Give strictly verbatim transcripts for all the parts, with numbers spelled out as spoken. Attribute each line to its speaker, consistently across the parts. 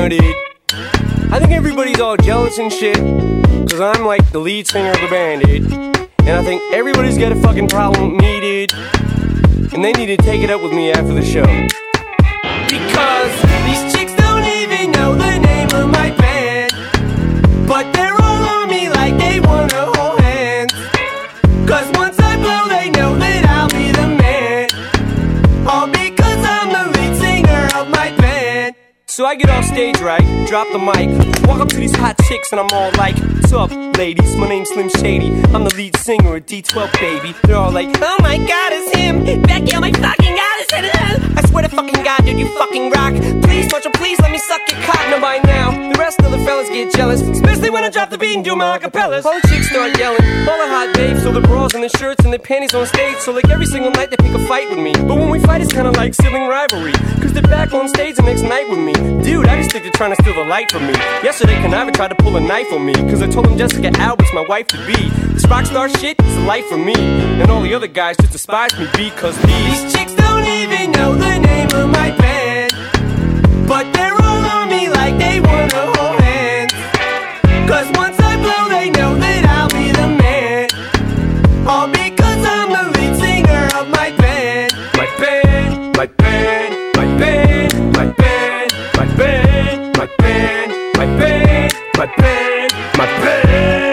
Speaker 1: singer, dude. I think everybody's all jealous and shit, cause I'm like the lead singer of the band, dude. And I think everybody's got a fucking problem with me, dude. And they need to take it up with me after the show. Because these chicks don't even know the name of my band, but they're all on me like they wanna hold hands. Cause once I blow they know that I'll be the man, all because I'm the lead singer of my band. So I get off stage right, drop the mic, walk up to these hot chicks and I'm all like, what's up ladies, my name's Slim Shady, I'm the lead singer of D twelve, baby. They're all like, oh my god, it's him, Becky, oh my fucking god, it's him. I swear to fucking god, dude, you fucking rock. Please, Marshall, please let me suck your cock. Now by now, the rest of the fellas get jealous, especially when I drop the beat and do my acapellas. All the chicks start yelling, all the hot babes, so the bras and the shirts and the panties on stage. So like every single night they pick a fight with me, but when we fight it's kinda like sibling rivalry, cause they're back on stage the next night with me. Dude, I just think they're trying to steal the light from me. Yesterday Conniver tried to pull a knife on me, cause I told him Jessica Albert's my wife to be. This rock star shit is a life for me, and all the other guys just despise me because these, these chicks don't even know the name of my band, but they're all on me like they wanna hold hands. Cause once I blow they know that I'll be the man, all because I'm the lead singer of my band. My band, my band, my band, my band, my band, my band, my band, my band, my band.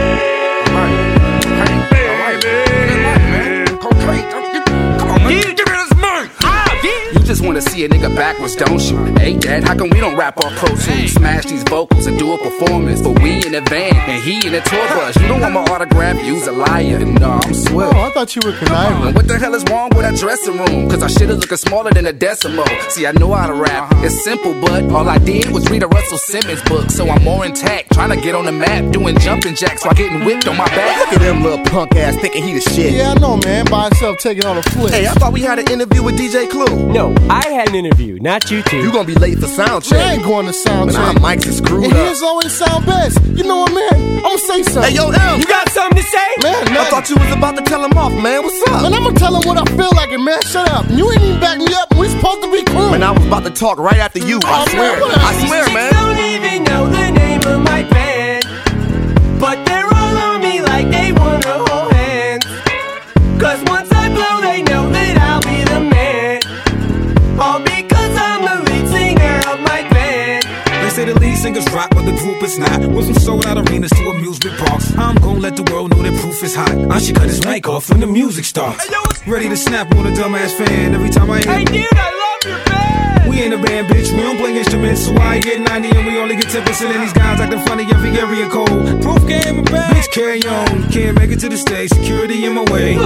Speaker 2: Just wanna see a nigga backwards, don't you? Hey dad, how come we don't rap off Pro Tools? Smash these vocals and do a performance, but we in a van and he in a tour bus. You don't want my autograph, you's a liar. No, I'm Swift.
Speaker 3: Oh, I thought you were conniving.
Speaker 2: What the hell is wrong with that dressing room? Cause our shit is looking smaller than a decimal. See, I know how to rap, it's simple, but all I did was read a Russell Simmons book. So I'm more intact, trying to get on the map, doing jumping jacks while getting whipped on my back.
Speaker 4: Look at them little punk ass thinking he the shit.
Speaker 3: Yeah, I know, man, by himself taking on a flip.
Speaker 4: Hey, I thought we had an interview with D J Clue.
Speaker 1: No, I had an interview, not you two.
Speaker 4: You gonna be late for sound check.
Speaker 3: I ain't going to sound
Speaker 4: check.
Speaker 3: Our
Speaker 4: mics is screwed
Speaker 3: and
Speaker 4: up.
Speaker 3: his always sound best. You know what, man? I'ma say something.
Speaker 4: Hey, yo, L,
Speaker 1: you got something to say?
Speaker 3: Man, man.
Speaker 4: I thought you was about to tell him off, man. What's up?
Speaker 3: Man, I'ma tell him what I feel like, and man, shut up. You ain't even back me up. We supposed to be cool.
Speaker 4: Man, I was about to talk right after you. I
Speaker 3: Oh,
Speaker 4: swear.
Speaker 3: man,
Speaker 4: I swear,
Speaker 1: These
Speaker 4: man.
Speaker 1: chicks don't even know the name of my band, but they're all on me like they wanna hold hands. Cause once I blow they know that I'll be the man, all because I'm the lead singer of my band.
Speaker 5: They say the lead singers rock, but the group is not. Went from sold out arenas to amusement parks. I'm gon' let the world know that proof is hot. I should cut his mic off when the music starts. Ready to snap on a dumbass fan every time I hear.
Speaker 1: Hey dude, I love your band.
Speaker 5: We ain't a band, bitch. We don't play instruments, so I get ninety and we only get ten percent. And these guys acting funny every area code. Proof game and bad. Bitch, carry on. Can't make it to the stage. Security in my way.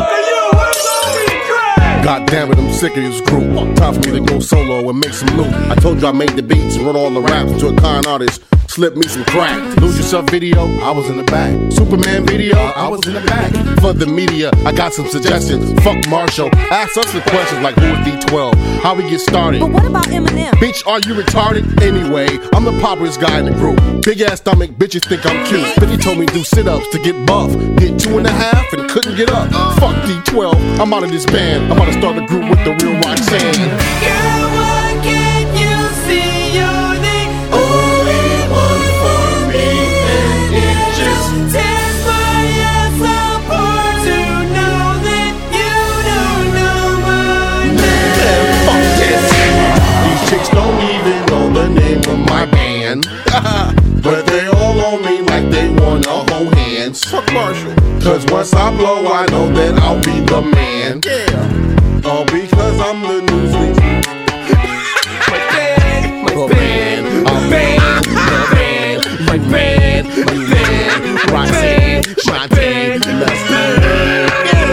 Speaker 3: God damn it, I'm sick of this group. Time for me to go solo and make some loot. I told you I made the beats and wrote all the raps to a con artist. Slip me some crack. Lose Yourself video, I was in the back. Superman video, I was in the back. For the media, I got some suggestions. Fuck Marshall, ask us the questions like who is D twelve? How we get started?
Speaker 6: But what about Eminem?
Speaker 3: Bitch, are you retarded? Anyway, I'm the poppiest guy in the group. Big ass stomach, bitches think I'm cute. fifty told me do sit-ups to get buff. Did two and a half and couldn't get up. Fuck D twelve, I'm out of this band. I'm about to start a group with the real Roxanne.
Speaker 1: Girl, why can't you see you're the only one for me? And it just tears my ass apart to know that you don't know my name.
Speaker 3: Fuck this. These chicks don't even know the name of my band. But they all on me like they wanna hold hands. Fuck Marshall. Cause once I blow, I know that I'll be the man. Yeah. All because I'm the newsleak.
Speaker 1: My band, my
Speaker 3: Oh,
Speaker 1: band, my band, my band, my band, my band,
Speaker 3: Roxanne, Shantae, let's do it.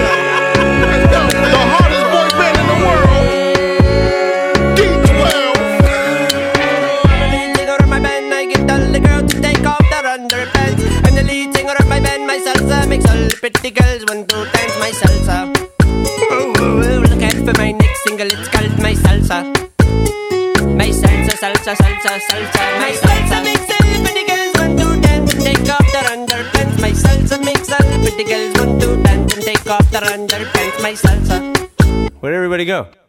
Speaker 3: The hardest boy band in the world. D twelve.
Speaker 1: I'm the lead singer of my band. I get all the girls to take off their underpants. I'm the lead singer of my band. My salsa makes all the pretty girls want to dance my salsa. Ooh, ooh, ooh, look out for my next single. It's called My Salsa. My salsa, salsa, salsa, salsa. My salsa makes all the pretty girls want to dance and take off their underpants. My salsa makes all the pretty girls want to dance and take off their underpants. My salsa. Where'd everybody go?